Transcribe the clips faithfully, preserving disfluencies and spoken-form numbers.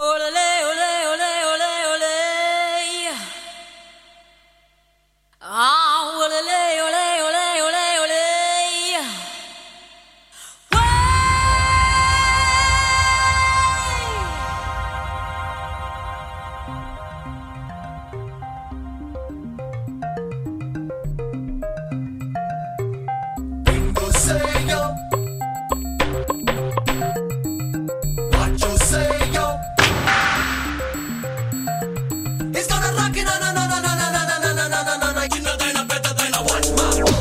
Olé, olé, olé, olé, olé. Ah, olé, olé, olé, olé, olé. Bingo say yo. What you say yo? It's gonna rock it, no no no no no no no no no no no no no. You know they not better than I watch my move.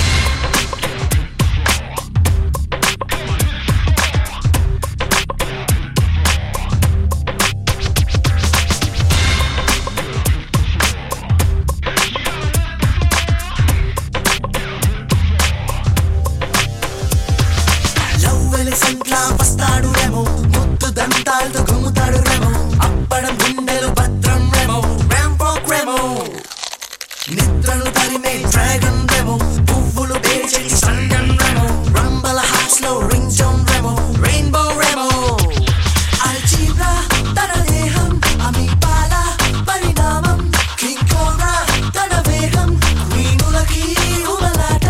సెంట్లా వస్తాడు రేమో ముద్దు దంతాలతో గుమ్ముతాడు రేమో అప్పడం గుండెలు భద్రం రేమో ర్యాంపో రేమో నిద్రను తరిమే dragon Remo పువ్వులు పేల్చేటి సంగం రేమో రంబల hearts లో ring zone Remo rainbow Remo algebra తన దేహం అమీబాల పరిణామం కింగ్ కోబ్రా తన వేగం క్వీనులకి ఉమలాటం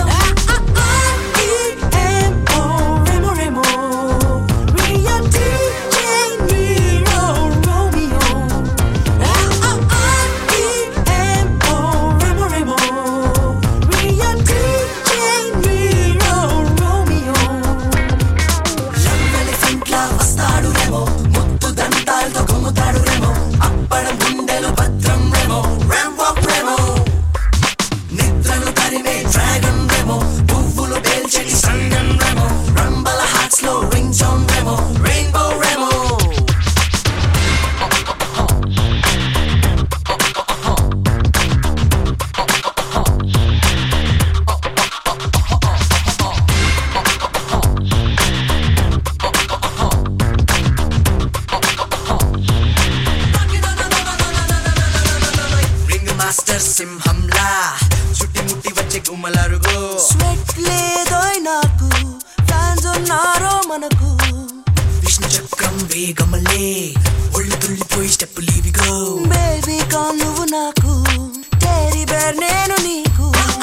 మాస్టర్ సింహంలా చుట్టి ముట్టి వచ్చే గుమ్మలరుగో స్వెట్ లేదోయ్ నాకు ఫ్యాన్స్ ఉన్నారో మనకు విష్ణు చక్రం వేగమలే ఒళ్ళు తుల్లిపోయి స్టెప్ లీవిగో బేబీ కాల్ నువ్వు నాకు టెరీ బేర్ నేను నీకు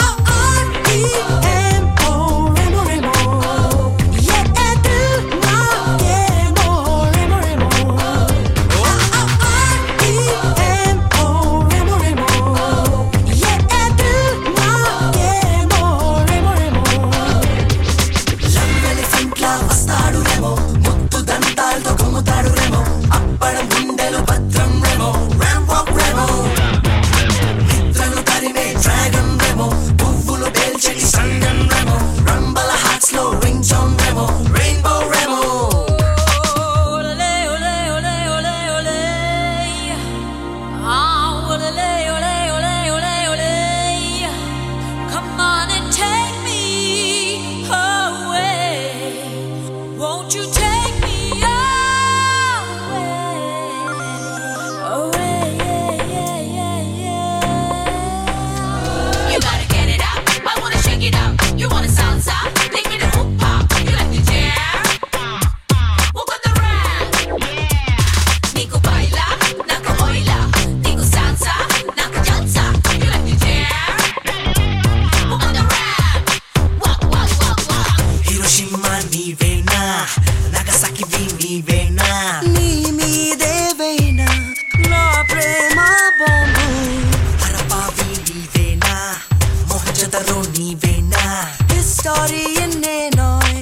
నీ మీదేవైనా నా ప్రేమ బాంబు హరపావి నీవేనా మొహజదరో నీవేనా హిస్టరీ నేనోయ్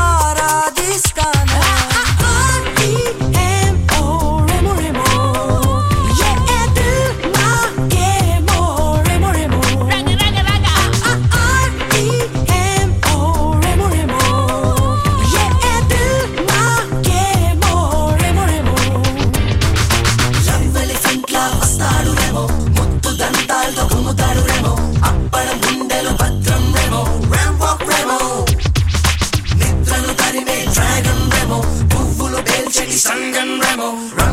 ఆరాధిస్తానా Sangan Remo.